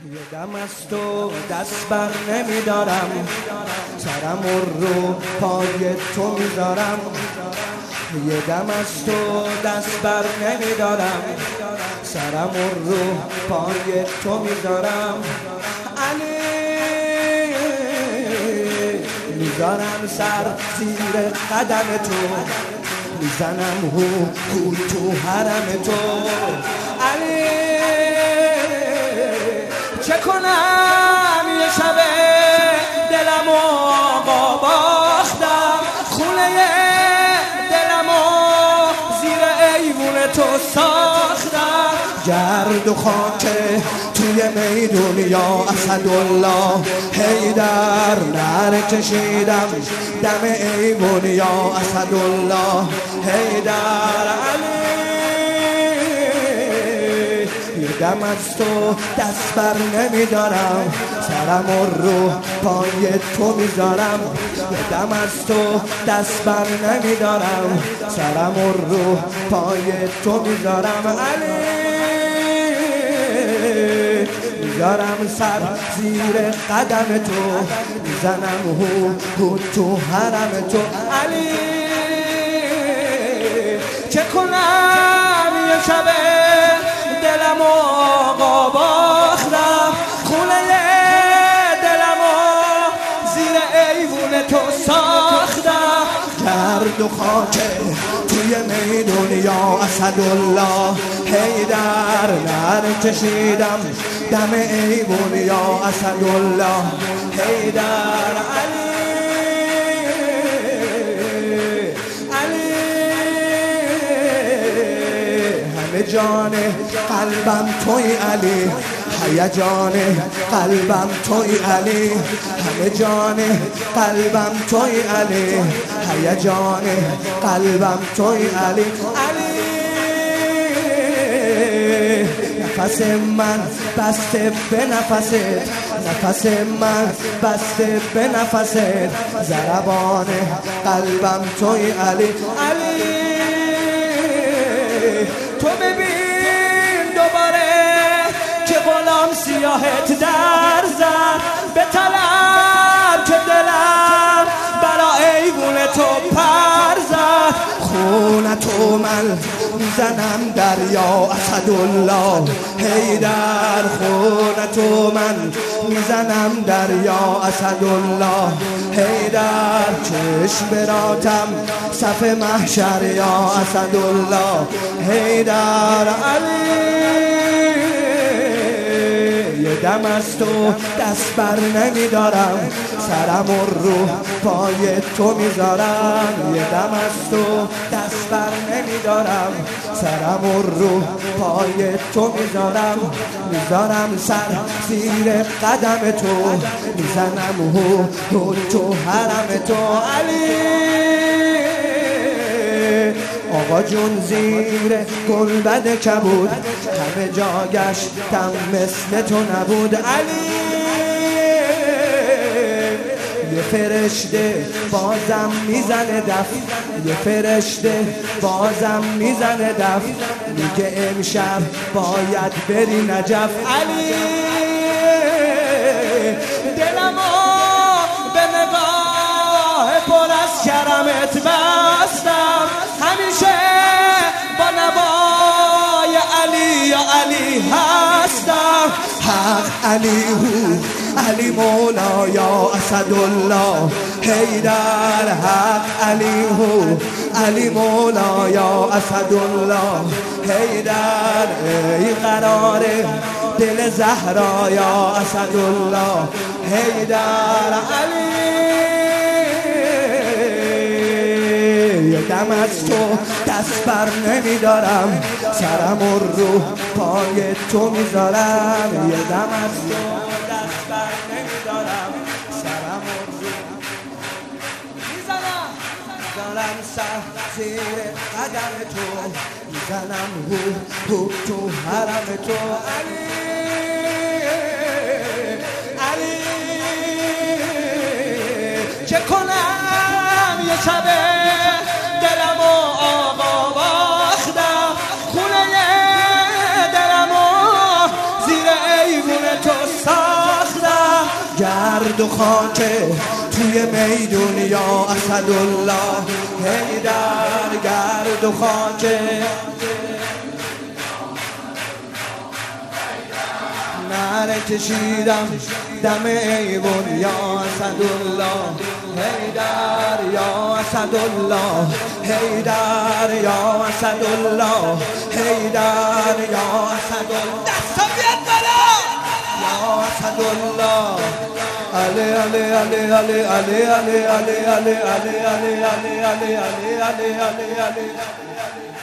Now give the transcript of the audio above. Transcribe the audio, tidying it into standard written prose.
یه دم از تو دست بر نمیدارم، سرم رو پای تو میذارم. یه دم از تو دست بر نمیدارم، سرم رو پای تو میذارم. علی میذارم سر زیر قدم تو، میزنم هو تو حرم تو. علی چه کنم یه شب دلمو باختم، خونه دلمو زیر ایوون تو ساختم. گرد و خاک توی میدون یا اسدالله حیدر نره کشیدم، دم ایوون یا اسدالله حیدر. علی یه دم از تو دست بر نمیدارم، سرم رو پای تو میذارم. یه دم از تو دست بر نمیدارم، سرم رو پای تو میذارم. علی میذارم سر زیر قدم تو، میزنم هو تو حرم تو. علی چه کنم یه شب دلمو باختم، خونه دلمو زیر ایوون تو ساختم. گرد و خاک توی میدون یا اسدالله حیدر نره کشیدم، دم ایوون یا اسدالله حیدر. علی همه جان قلبم توی علی، هیجان قلبم توی علی. همه جان قلبم توی علی، هیجان قلبم توی علی. علی نفس من بسته به نفست، نفس من بسته به نفست، ضربان قلبم توی علی. علی تو ببین دوباره که غلام سیاهت در زد، به طلب که دلم برا ایوون تو پر زد. خونه تو من میزنم دریا اسدالله حیدر، خونه تو من میزنم دریا اسدالله حیدر. چشم براتم صف محشر یا اسدالله حیدر. علی یه دم از تو دست بر نمیدارم، سرم رو پای تو میذارم. یه دم از تو دست بر نمیدارم، سرم رو پای تو میذارم. میذارم سر زیر قدم تو، میزنم هو تو حرم تو. علی آقا جون زیر گنبد کبود، همه جا گشتم مثل تو نبود. علی یه فرشته بازم میزنه دف، یه فرشته بازم میزنه دف، میگه امشب باید بری نجف. علی دلمو به نگاه پر از کرمت بستم، همیشه با نوای علی یا علی هستم. حق علی هو علی مولا یا اسدالله حیدر، حق علی هو علی مولا یا اسدالله حیدر. ای قرار دل زهرا یا اسدالله حیدر. علی یه دم از تو دست بر نمیدارم، سرم رو پای تو میذارم. یه دم از تو دست بر نمیدارم، سرم رو میذارم. میذارم سر زیر قدم تو، میزنم هو تو حرم تو. علی علی چه کنم یه شب دلمو باختم، خونه دلمو زیر ایوون تو گرد و خاکه توی میدون یا اسدالله حیدر گرد و خاکه نعره کشیدم دم ایوون یا اسدالله حیدر یا اسدالله حیدر یا اسدالله حیدر یا اسدالله دستا بیاد بالا یا اسدالله علی علی علی علی علی علی علی علی علی علی علی علی علی علی علی علی